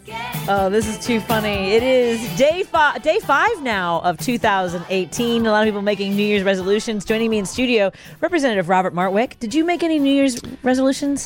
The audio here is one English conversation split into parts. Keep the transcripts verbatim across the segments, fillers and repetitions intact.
Oh, this is too funny. It is day five, day five now of two thousand eighteen. A lot of people making New Year's resolutions. Joining me in studio, Representative Robert Martwick. Did you make any New Year's resolutions?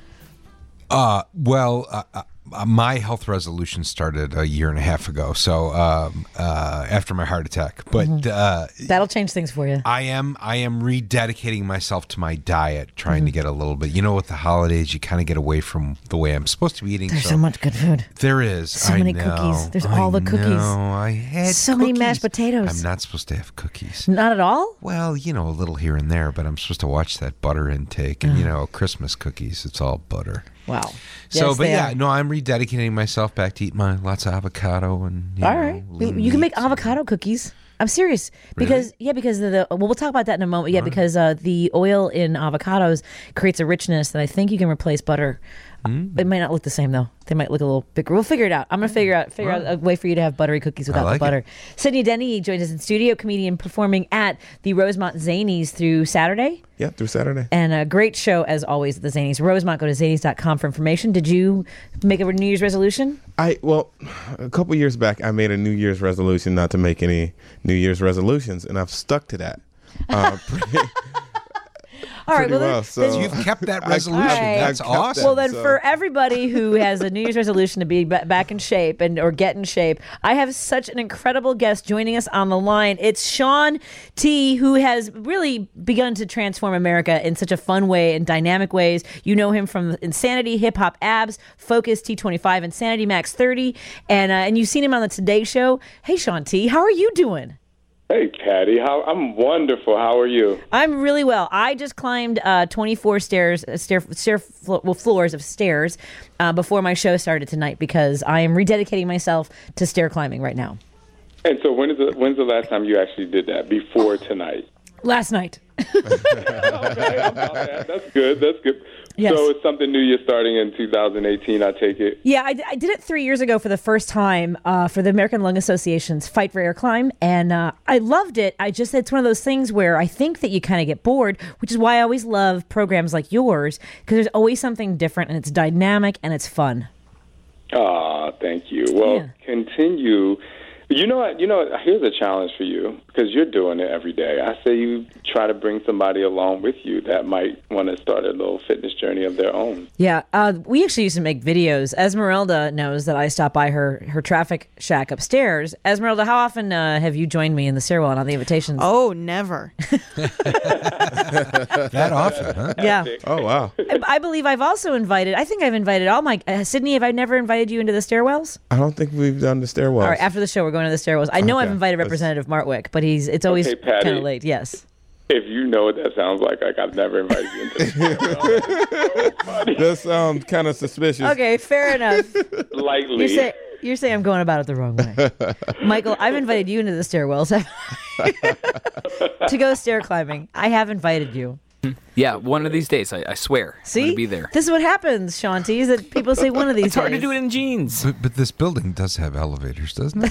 Uh, well, uh, uh, my health resolution started a year and a half ago, so um, uh, after my heart attack. But mm-hmm. uh, that'll change things for you. I am I am rededicating myself to my diet, trying mm-hmm. to get a little bit. You know, with the holidays, you kind of get away from the way I'm supposed to be eating. There's so, so much good food. There is. So I many know, cookies. There's I all the cookies. know. I had so cookies. many mashed potatoes. I'm not supposed to have cookies. Not at all? Well, you know, a little here and there, but I'm supposed to watch that butter intake. And, mm. you know, Christmas cookies, it's all butter. Wow. So, yes, but yeah, are. no, I'm rededicating myself back to eat my lots of avocado and. You All know, right, you can make avocado cookies. I'm serious because really? yeah, because of the well, we'll talk about that in a moment. Yeah, right. because uh, the oil in avocados creates a richness that I think you can replace butter. Mm. It might not look the same though. They might look a little bigger. We'll figure it out. I'm gonna figure out figure right. out a way for you to have buttery cookies without like the butter. It. Sydney Denny joins us in studio, comedian performing at the Rosemont Zanies through Saturday. Yeah, through Saturday. And a great show as always at the Zanies. Rosemont, go to zanies dot com for information. Did you make a New Year's resolution? I well, a couple years back, I made a New Year's resolution not to make any New Year's resolutions, and I've stuck to that. Uh, pretty, All right, well, well then, so then you've kept that resolution. Right. That's awesome. That, well, then, so. for everybody who has a New Year's resolution to be b- back in shape and or get in shape, I have such an incredible guest joining us on the line. It's Shaun T, who has really begun to transform America in such a fun way and dynamic ways. You know him from Insanity, Hip Hop Abs, Focus T twenty-five, Insanity Max thirty, and uh, and you've seen him on the Today Show. Hey, Shaun T, how are you doing? Hey, Patty. How I'm wonderful. How are you? I'm really well. I just climbed uh, twenty-four stairs, uh, stair, stair flo- well, floors of stairs uh, before my show started tonight because I am rededicating myself to stair climbing right now. And so, when is the, when's the last time you actually did that? Before tonight? Last night. Okay, that's good. That's good. Yes. So it's something new you're starting in two thousand eighteen, I take it? Yeah, I, I did it three years ago for the first time uh, for the American Lung Association's Fight for Air Climb, and uh, I loved it. I just, it's one of those things where I think that you kind of get bored, which is why I always love programs like yours, because there's always something different, and it's dynamic, and it's fun. Ah, thank you. Well, yeah. continue. You know what? You know, here's a challenge for you because you're doing it every day. I say you try to bring somebody along with you that might want to start a little fitness journey of their own. Yeah, uh, we actually used to make videos. Esmeralda knows that I stop by her her traffic shack upstairs. Esmeralda, how often uh, have you joined me in the stairwell and on the invitations? Oh, never. That often, huh? Yeah. Oh, wow. I, I believe I've also invited, I think I've invited all my, uh, Sydney, have I never invited you into the stairwells? I don't think we've done the stairwells. All right, after the show, we're going to the stairwells. I know Okay. I've invited Representative Martwick, but he's it's always Okay, Patty. kind of late. Yes. If you know what that sounds like, like I've never invited you into the stairwell. That sounds kind of suspicious. Okay, fair enough. Lightly. You're saying you're saying I'm going about it the wrong way, Michael. I've invited you into the stairwells to go stair climbing. I have invited you. Yeah, one of these days, I, I swear. See, I'm gonna be there. This is what happens, Shaun T, is that people say one of these It's hard days. to do it in jeans. But, but this building does have elevators, doesn't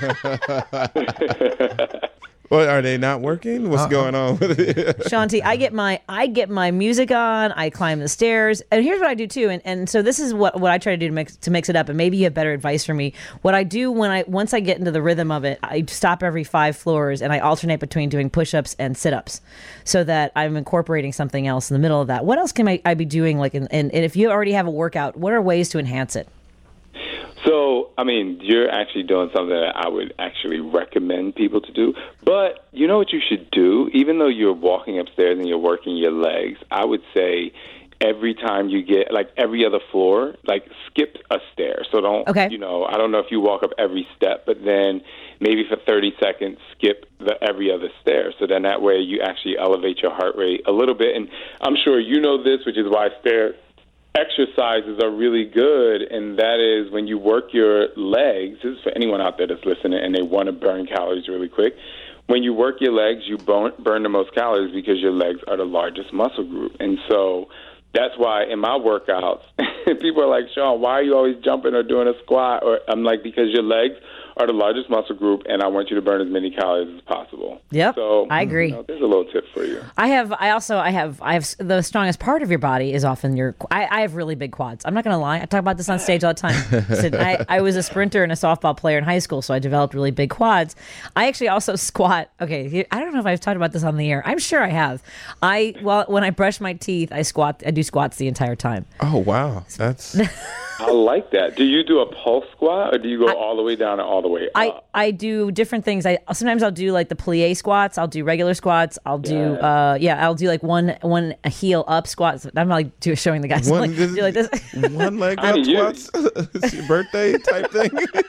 it? Well, are they not working? What's Uh-uh. going on with it? Shaun T, I get my I get my music on. I climb the stairs, and here's what I do too. And and so this is what, what I try to do to mix to mix it up. And maybe you have better advice for me. What I do when I once I get into the rhythm of it, I stop every five floors and I alternate between doing push-ups and sit-ups, so that I'm incorporating something else in the middle of that. What else can I, I be doing? Like, in, and, and if you already have a workout, what are ways to enhance it? So, I mean, you're actually doing something that I would actually recommend people to do. But you know what you should do? Even though you're walking upstairs and you're working your legs, I would say every time you get, like every other floor, like skip a stair. So don't, okay. you know, I don't know if you walk up every step, but then maybe for thirty seconds, skip the every other stair. So then that way you actually elevate your heart rate a little bit. And I'm sure you know this, which is why stair exercises are really good, and that is when you work your legs. This is for anyone out there that's listening and they want to burn calories really quick. When you work your legs, you burn, burn the most calories because your legs are the largest muscle group. And so that's why in my workouts, people are like, Shaun, why are you always jumping or doing a squat? Or I'm like, because your legs are the largest muscle group, and I want you to burn as many calories as possible. Yep, so I agree. You know, there's a little tip for you. I have. I also. I have. I have the strongest part of your body is often your. I, I have really big quads. I'm not going to lie. I talk about this on stage all the time. So I, I was a sprinter and a softball player in high school, so I developed really big quads. I actually also squat. Okay, I don't know if I've talked about this on the air. I'm sure I have. I well, when I brush my teeth, I squat. I do squats the entire time. Oh wow, that's. I like that. Do you do a pulse squat, or do you go I, all the way down and all the way up? I, I do different things. I sometimes I'll do like the plie squats. I'll do regular squats. I'll do yeah. uh yeah. I'll do like one one a heel up squats. I'm like do, showing the guys one, like, do like this. One leg up squats. It's your birthday type thing.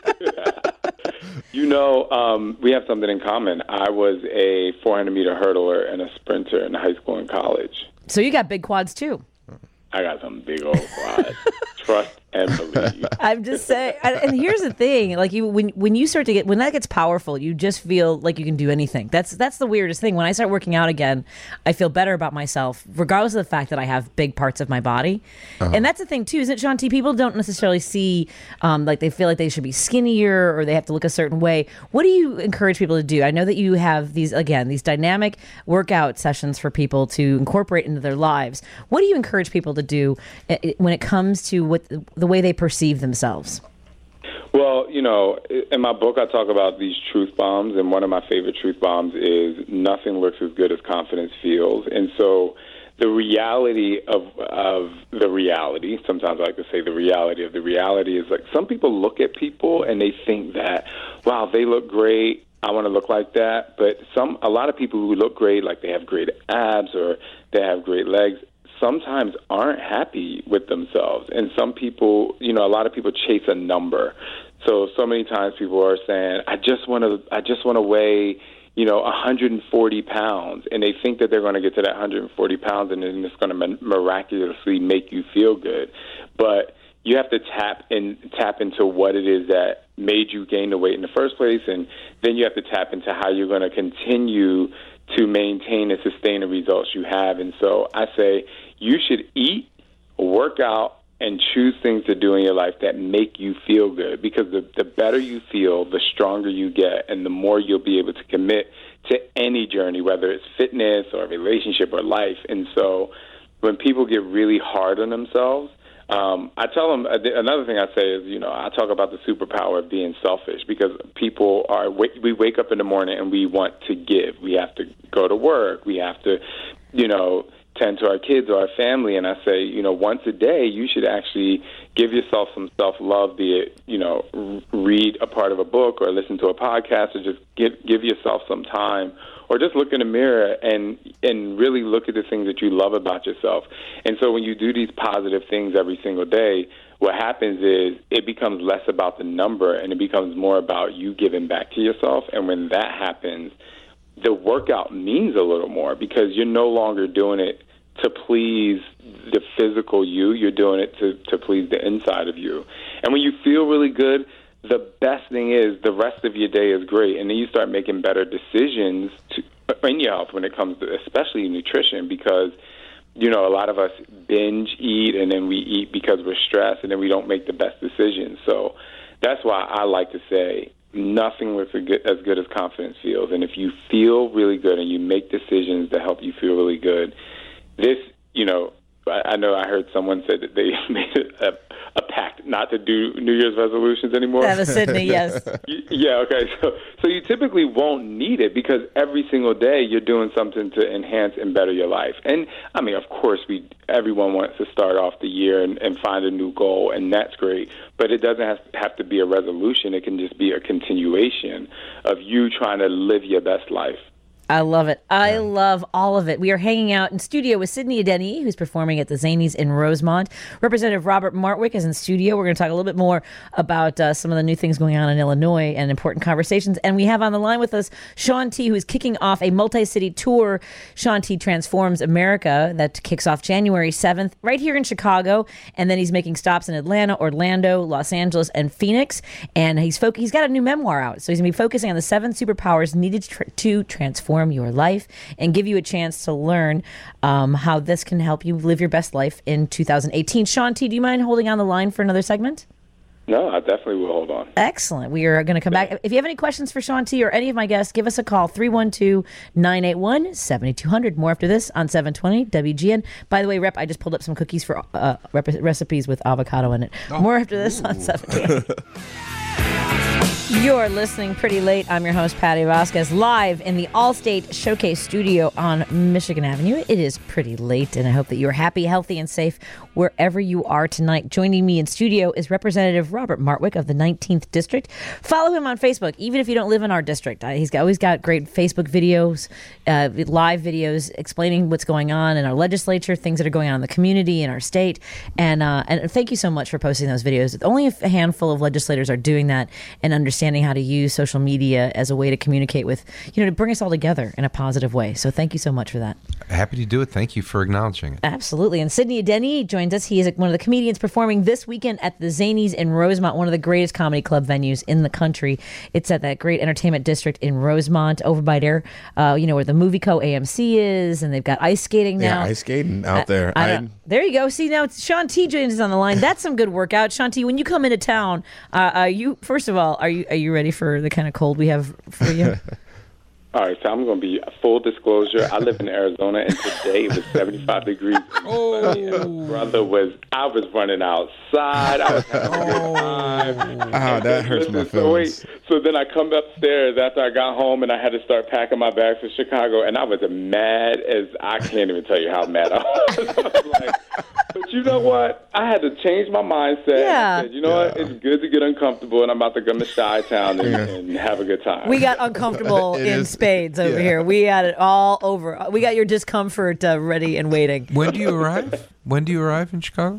You know, um, we have something in common. I was a four hundred meter hurdler and a sprinter in high school and college. So you got big quads too. I got some big old quads. Trust and believe. I'm just saying. And here's the thing: like you, when when you start to get when that gets powerful, you just feel like you can do anything. That's that's the weirdest thing. When I start working out again, I feel better about myself, regardless of the fact that I have big parts of my body. Uh-huh. And that's the thing too, isn't it, Shaun T? People don't necessarily see um, like they feel like they should be skinnier or they have to look a certain way. What do you encourage people to do? I know that you have these again these dynamic workout sessions for people to incorporate into their lives. What do you encourage people to do when it comes to what the way they perceive themselves? Well, you know, in my book, I talk about these truth bombs, and one of my favorite truth bombs is nothing looks as good as confidence feels. And so the reality of of the reality, sometimes I like to say the reality of the reality is like some people look at people and they think that, wow, they look great, I want to look like that. But some a lot of people who look great, like they have great abs or they have great legs, sometimes aren't happy with themselves. And some people, you know, a lot of people chase a number. So, so many times people are saying, I just want to, I just want to weigh, you know, one hundred forty pounds. And they think that they're going to get to that one hundred forty pounds and then it's going to miraculously make you feel good. But you have to tap in, tap into what it is that made you gain the weight in the first place. And then you have to tap into how you're going to continue to maintain and sustain the results you have. And so I say you should eat, work out, and choose things to do in your life that make you feel good, because the, the better you feel, the stronger you get, and the more you'll be able to commit to any journey, whether it's fitness or a relationship or life. And so when people get really hard on themselves, Um, I tell them, another thing I say is, you know, I talk about the superpower of being selfish, because people are, we wake up in the morning and we want to give. We have to go to work. We have to, you know, tend to our kids or our family. And I say, you know, once a day, you should actually give yourself some self-love, be it, you know, read a part of a book or listen to a podcast, or just give, give yourself some time, or just look in the mirror and and really look at the things that you love about yourself. And so when you do these positive things every single day, what happens is it becomes less about the number and it becomes more about you giving back to yourself. And when that happens, the workout means a little more, because you're no longer doing it to please the physical you. You're doing it to, to please the inside of you. And when you feel really good, the best thing is the rest of your day is great. And then you start making better decisions to, in your health when it comes to especially nutrition, because, you know, a lot of us binge eat and then we eat because we're stressed and then we don't make the best decisions. So that's why I like to say nothing looks as good as confidence feels. And if you feel really good and you make decisions that help you feel really good, this, you know, I know I heard someone say that they made a, a pact not to do New Year's resolutions anymore. That was Sydney, yes. Yeah, okay. So, so you typically won't need it, because every single day you're doing something to enhance and better your life. And, I mean, of course, we everyone wants to start off the year and, and find a new goal, and that's great. But it doesn't have, have to be a resolution. It can just be a continuation of you trying to live your best life. I love it. I yeah. love all of it. We are hanging out in studio with Sydney Adeniyi, who's performing at the Zanies in Rosemont. Representative Robert Martwick is in studio. We're going to talk a little bit more about uh, some of the new things going on in Illinois and important conversations. And we have on the line with us Shaun T, who is kicking off a multi-city tour, Shaun T Transforms America, that kicks off January seventh right here in Chicago. And then he's making stops in Atlanta, Orlando, Los Angeles, and Phoenix. And he's fo- he's got a new memoir out. So he's going to be focusing on the seven superpowers needed to, tr- to transform your life and give you a chance to learn um, how this can help you live your best life in two thousand eighteen. Shaun T, do you mind holding on the line for another segment? No, I definitely will hold on. Excellent. We are going to come back. If you have any questions for Shaun T or any of my guests, give us a call, three one two, nine eight one, seven two zero zero. More after this on seven twenty W G N. By the way, Rep, I just pulled up some cookies for uh, rep- recipes with avocado in it. Oh. More after this Ooh. on seven twenty. You're listening Pretty Late. I'm your host, Patty Vasquez, live in the Allstate Showcase studio on Michigan Avenue. It is pretty late, and I hope that you're happy, healthy, and safe wherever you are tonight. Joining me in studio is Representative Robert Martwick of the nineteenth District. Follow him on Facebook, even if you don't live in our district. Uh, he's got, always got great Facebook videos, uh, live videos explaining what's going on in our legislature, things that are going on in the community, in our state. And, uh, and thank you so much for posting those videos. Only a handful of legislators are doing that and understanding how to use social media as a way to communicate with, you know, to bring us all together in a positive way. So thank you so much for that. Happy to do it. Thank you for acknowledging it. Absolutely. And Sidney Adeni joins us. He is one of the comedians performing this weekend at the Zanies in Rosemont, one of the greatest comedy club venues in the country. It's at that great entertainment district in Rosemont, over by there, uh, you know, where the Movie Co. A M C is, and they've got ice skating now. Yeah, ice skating out there. I, I there you go. See, now it's Shaun T joins us on the line. That's some good workout. Shaun T, when you come into town, uh, are you, first of all, are you, are you ready for the kind of cold we have for you? All right, so I'm going to be full disclosure. I live in Arizona, and today it was seventy-five degrees. Oh. And brother was, I was running outside. I was having a good time. Oh, that hurts my feelings. So, wait, so then I come upstairs after I got home, and I had to start packing my bags for Chicago, and I was as mad as, I can't even tell you how mad I was. I was like, but you know what? I had to change my mindset. Yeah. I said, you know yeah. what? It's good to get uncomfortable, and I'm about to come to Chi-Town and, yeah. and have a good time. We got uncomfortable in is. spades over Yeah. here. We had it all over. We got your discomfort uh, ready and waiting. When do you arrive? When do you arrive in Chicago?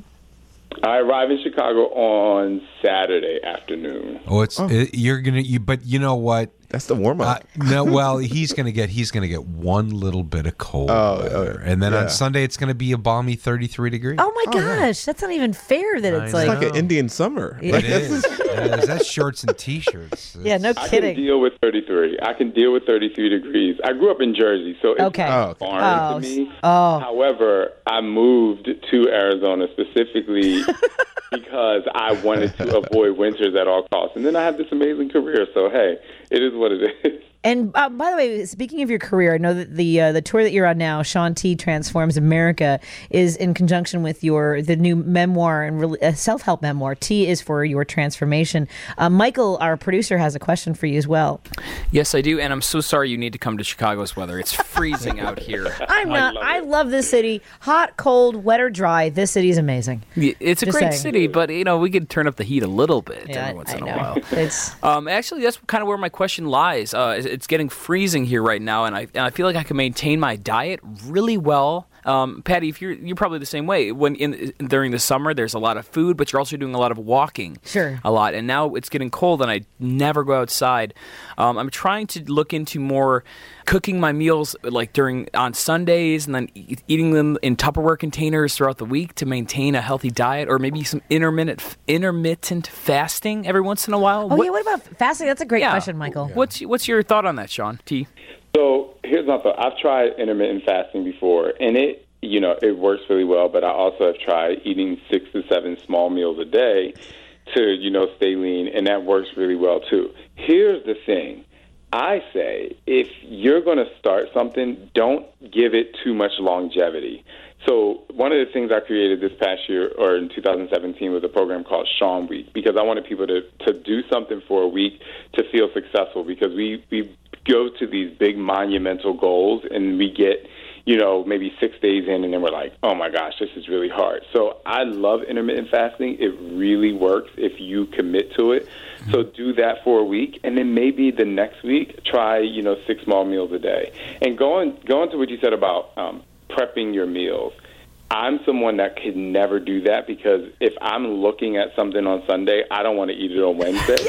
I arrive in Chicago on Saturday afternoon. Oh, it's Oh. It, you're gonna. You, but you know what? That's the warm Uh, up. no, well, he's gonna get he's gonna get one little bit of cold Oh, weather, oh, and then yeah. on Sunday it's gonna be a balmy thirty-three degrees. Oh my gosh, that's not even fair that I it's know. like. It's like an Indian summer. It is. It is. That's shorts and t-shirts. Yeah, no I kidding. can deal with thirty-three. I can deal with thirty-three degrees. I grew up in Jersey, so it's Okay. not Oh, okay. foreign Oh, to me. oh. However, I moved to Arizona specifically because I wanted to avoid winters at all costs. And then I have this amazing career, so hey, it is what it is. And uh, by the way, speaking of your career, I know that the uh, the tour that you're on now, Shaun T Transforms America, is in conjunction with your the new memoir and re- uh, self-help memoir. T is for your transformation. Uh, Michael, our producer, has a question for you as well. Yes, I do, and I'm so sorry you need to come to Chicago's weather. It's freezing out here. I'm not. love I it. love this city. Hot, cold, wet or dry. This city is amazing. Yeah, It's a Just great saying. city, but you know we could turn up the heat a little bit Yeah, every once I in know. a while. It's Um, actually, that's kind of where my question lies. Uh, it's- it's getting freezing here right now, and I and I feel like I can maintain my diet really well. Um, Patty, if you're you're probably the same way. When in during the summer, there's a lot of food, but you're also doing a lot of walking. Sure. A lot, and now it's getting cold, and I never go outside. Um, I'm trying to look into more cooking my meals like during on Sundays, and then e- eating them in Tupperware containers throughout the week to maintain a healthy diet, or maybe some intermittent intermittent fasting every once in a while. oh yeah. What about fasting? That's a great Yeah. question, Michael. What's what's your thought on that, Shaun T? So here's my thought. I've tried intermittent fasting before, and it, you know, it works really well. But I also have tried eating six to seven small meals a day to, you know, stay lean, and that works really well too. Here's the thing. I say if you're going to start something, don't give it too much longevity. So one of the things I created this past year, or in two thousand seventeen, was a program called Shaun Week, because I wanted people to, to do something for a week to feel successful, because we, we go to these big monumental goals and we get, you know, maybe six days in and then we're like, oh my gosh, this is really hard. So I love intermittent fasting. It really works if you commit to it. So do that for a week, and then maybe the next week try, you know, six small meals a day. And going, going to what you said about um, prepping your meals, I'm someone that could never do that, because if I'm looking at something on Sunday, I don't want to eat it on Wednesday.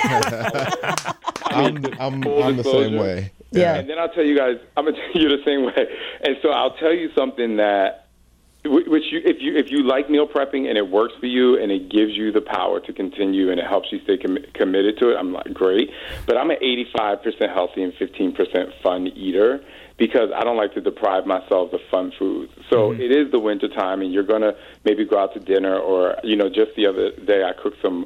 I'm, I'm, full I'm the same disclosure. way. Yeah. And then I'll tell you guys, I'm gonna tell you the same way. And so I'll tell you something that, wh- which you, if you if you like meal prepping and it works for you and it gives you the power to continue and it helps you stay com- committed to it, I'm like, great. But I'm an eighty-five percent healthy and fifteen percent fun eater, because I don't like to deprive myself of fun foods. So mm-hmm. it is the winter time, and you're gonna maybe go out to dinner, or, you know, just the other day I cooked some,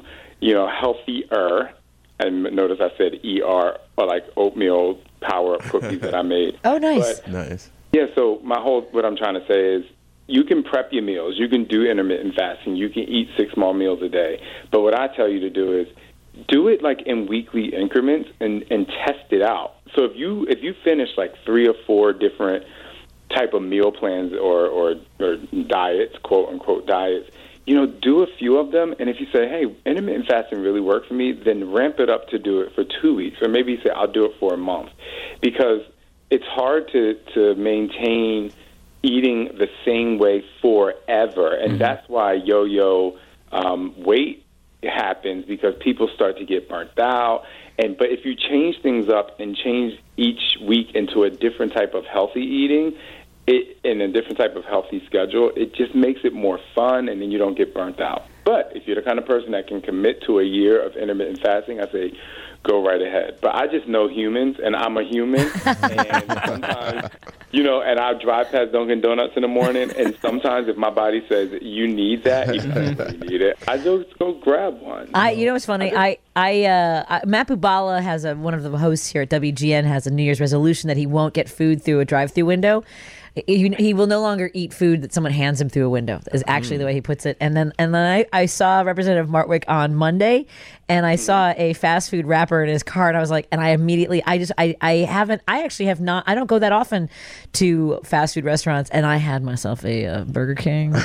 you know, healthier. And notice I said E R, or like oatmeal power-up cookies that I made. Oh, nice. But, Nice. yeah, so my whole, what I'm trying to say is, you can prep your meals. You can do intermittent fasting. You can eat six small meals a day. But what I tell you to do is do it like in weekly increments and, and test it out. So if you if you finish like three or four different type of meal plans or, or, or diets, quote unquote diets, you know, do a few of them. And if you say, hey, intermittent fasting really worked for me, then ramp it up to do it for two weeks. Or maybe you say, I'll do it for a month. Because it's hard to, to maintain eating the same way forever. And mm-hmm. that's why yo-yo um, weight happens, because people start to get burnt out. And but if you change things up and change each week into a different type of healthy eating, it in a different type of healthy schedule, it just makes it more fun, and then you don't get burnt out. But if you're the kind of person that can commit to a year of intermittent fasting, I say go right ahead. But I just know humans, and I'm a human, and sometimes, you know, and I drive past Dunkin' Donuts in the morning, and sometimes if my body says you need that, even if you need it, I just go grab one. I, you know what's funny? I, I, uh, I Matt Bubala has a one of the hosts here at W G N has a New Year's resolution that he won't get food through a drive-through window. He, he will no longer eat food that someone hands him through a window, is actually mm. the way he puts it. And then and then I, I saw Representative Martwick on Monday, and I saw a fast food wrapper in his car, and I was like, and I immediately, I just, I, I haven't, I actually have not, I don't go that often to fast food restaurants, and I had myself a uh, Burger King,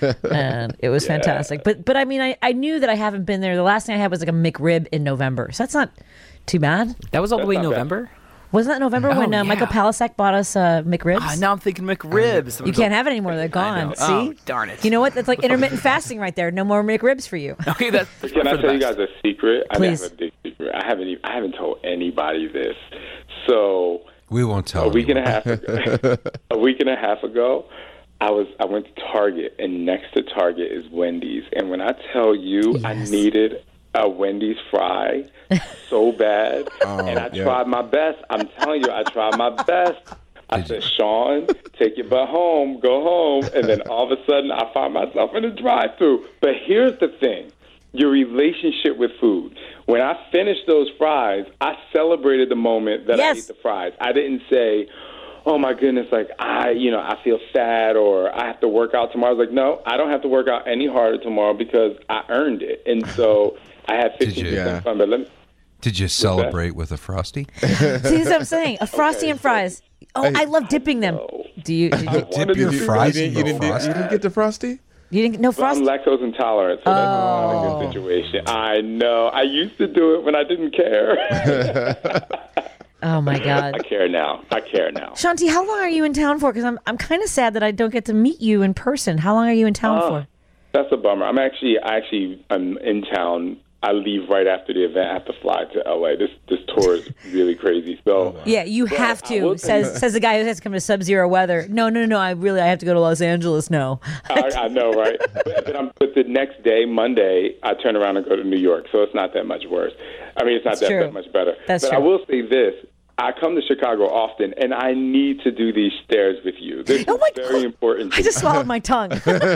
and it was yeah. fantastic. But, but I mean, I, I knew that I haven't been there. The last thing I had was like a McRib in November, so that's not too bad. That was all that's the way in November? Bad. Wasn't that November oh, when uh, yeah. Michael Palisak bought us uh, McRibs? Uh, now I'm thinking McRibs. You can't have it anymore. They're gone. See? Oh, darn it. You know what? That's like intermittent fasting right there. No more McRibs for you. Okay, that's Can I tell you guys a secret? Please. I have a big secret. I haven't even, I haven't told anybody this. So we won't tell. A week anyone. and a half ago, a week and a half ago, I was I went to Target, and next to Target is Wendy's. And when I tell you, yes. I needed a Wendy's fry so bad, oh, and I yeah. tried my best. I'm telling you, I tried my best. I said, Sean, take your butt home, go home, and then all of a sudden I find myself in a drive-thru. But here's the thing, your relationship with food. When I finished those fries, I celebrated the moment that yes. I ate the fries. I didn't say, oh my goodness, like I, you know, I feel sad or I have to work out tomorrow. I was like, no, I don't have to work out any harder tomorrow because I earned it. And so I had fifteen percent yeah. fun. But let me, Did you celebrate with a Frosty? See, that's what I'm saying. A Frosty Okay, and fries. Oh, Hey. I love dipping them. Do you? Did you, Dip your Did you, fries you, in didn't, you, the didn't, Frosty? you didn't get the Frosty? you didn't? No I'm Frosty. lactose intolerant, so that's not a Oh. good situation. I know. I used to do it when I didn't care. Oh my I God. care now. I care now. Shanti, how long are you in town for? Because I'm I'm kind of sad that I don't get to meet you in person. How long are you in town Uh, for? That's a bummer. I'm actually, I actually, I'm in town. I leave right after the event. I have to fly to L A. This this tour is really crazy. So Yeah, you But have I to. will tell Says says the guy who has to come to sub-zero weather. No, no, no. I really I have to go to Los Angeles now. I, I know, right? But, but, I'm, but the next day, Monday, I turn around and go to New York. So it's not that much worse. I mean, it's not That's that, true. that much better. That's but true. I will say this. I come to Chicago often, and I need to do these stairs with you. This Oh my is very God. important to I just me. swallowed my tongue.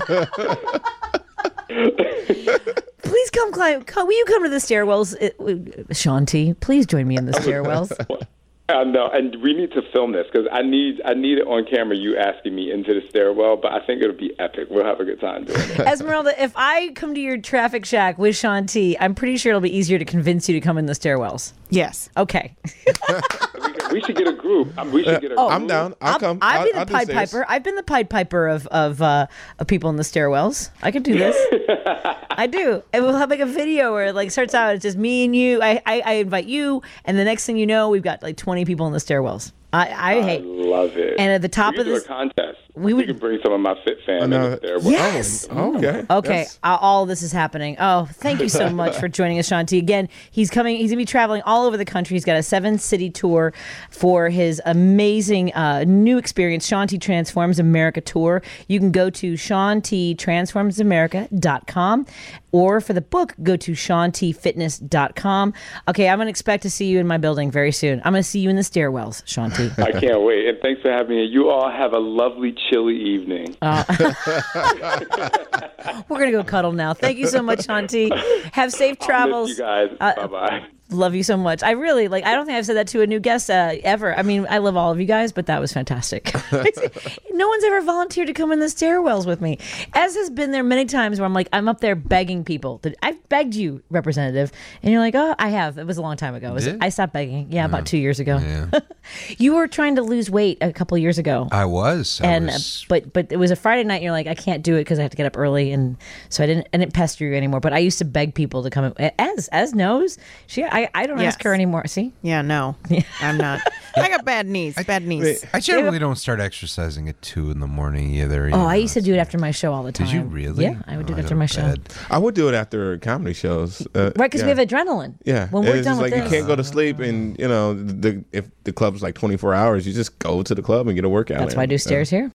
Please come climb. Come, will you come to the stairwells, uh, Shanti? Please join me in the stairwells. I know, and we need to film this because I need I need it on camera. You asking me into the stairwell, but I think it'll be epic. We'll have a good time doing it. Esmeralda, if I come to your traffic shack with Shanti, I'm pretty sure it'll be easier to convince you to come in the stairwells. Yes. Okay. we, could- we should get a group. Um, We should get a. Oh, I'm group. down. I'll, I'll, come. I'll be the I'll do Pied stairs. Piper. I've been the Pied Piper of of uh, of people in the stairwells. I could do this. I do. And we'll have like a video where it like starts out. It's just me and you. I, I I invite you, and the next thing you know, we've got like twenty people in the stairwells. I I I hate. love it. And at the top we of could do this- a contest. we We, would- could bring some of my fit fans in know. the stairwell. Yes. Oh, okay. Okay, That's- uh, all this is happening. Oh, thank you so much for joining us, Shanti. Again, he's coming. He's gonna be traveling all over the country. He's got a seven-city tour for his amazing uh, new experience, Shanti Transforms America tour. You can go to Sean T Transforms America dot com Or for the book, go to sean t fitness dot com. Okay, I'm going to expect to see you in my building very soon. I'm going to see you in the stairwells, Sean T. I can't wait. And thanks for having me. You all have a lovely, chilly evening. Uh, we're going to go cuddle now. Thank you so much, Sean T. Have safe travels. I'll miss you guys. Uh, Bye-bye. Love you so much. I really, like, I don't think I've said that to a new guest uh, ever. I mean, I love all of you guys, but that was fantastic. No one's ever volunteered to come in the stairwells with me. As has been there many times where I'm like, I'm up there begging people. That I've begged you, Representative. And you're like, oh, I have. It was a long time ago. It was, I stopped begging. Yeah, about two years ago. Yeah. You were trying to lose weight a couple of years ago. I was. I and was... Uh, but but it was a Friday night and you're like, I can't do it because I have to get up early. And so I didn't I didn't pester you anymore. But I used to beg people to come in. As, as knows, she, I, I don't Yes. ask her anymore. See? Yeah, no, I'm not. I got bad knees. Bad knees. I generally don't start exercising at two in the morning either. you Oh, know, I used to do it so- after my show all the time. Did you really? Yeah, I would do Oh, it after got my a show. bad- I would do it after comedy shows. Uh, Right, because yeah. we have adrenaline. Yeah, When we're it's done just with like this. you can't go to sleep, and you know, the if the club's like twenty-four hours, you just go to the club and get a workout. That's in. why I do So- stairs here.